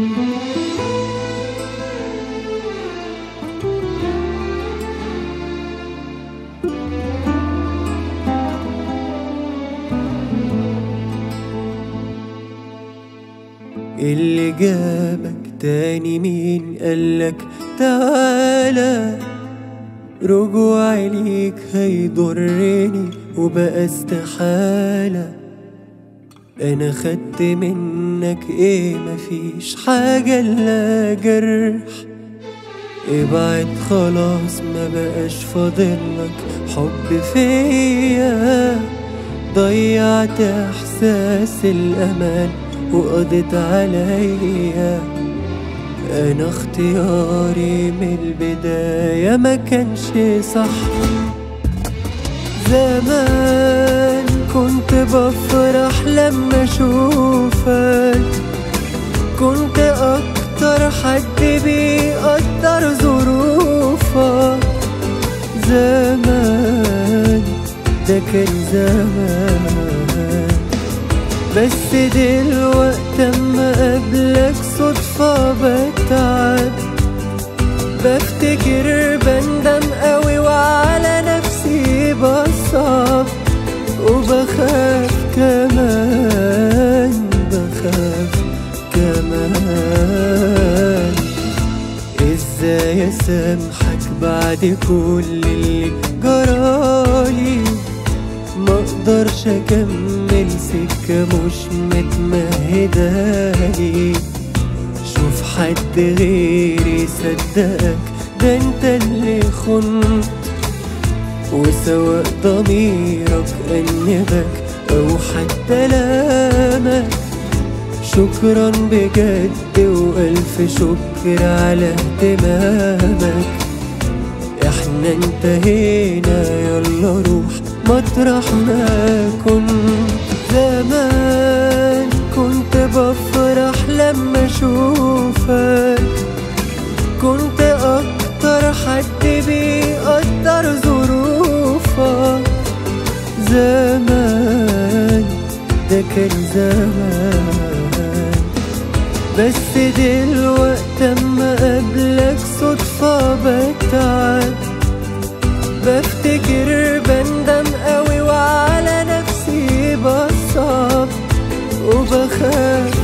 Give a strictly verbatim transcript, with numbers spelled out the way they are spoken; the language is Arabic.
اللي جابك تاني مين قالك تعالى؟ رجوعي ليك هيضرني وبقى استحالة. انا خدت منك ايه؟ مفيش حاجة الا جرح. ابعد خلاص ما بقاش فاضلك حب فيا. ضيعت احساس الامان وقضيت عليا. انا اختياري من البداية ما كانش صح. زمان كنت بفرح لما اشوفك، كنت اكتر حد بيقدر ظروفك. زمان ده كان زمان، بس دلوقت اما قابلك صدفة بتعب. بفتكر بندم قوي وعلى نفسي بصعب، وبخاف كمان بخاف كمان. ازاي اسامحك بعد كل اللي جرالي؟ مقدرش اكمل سكة مش متمهدالي. شوف حد غيري صدقك، ده انت اللي خنت. وسواء ضميرك أنبك أو حتى لامك، شكرا بجد وألف شكر على اهتمامك. احنا انتهينا يلا روح مطرح ما كنت. زمان كنت بفرح لما اشوفك، كنت اكتر حد بيقدر ظروفك. زمان ده كان زمان، بس دلوقت اما قابلك صدفة بتعب. بفتكر بندم قوي وعلى نفسي بصعب، وبخاف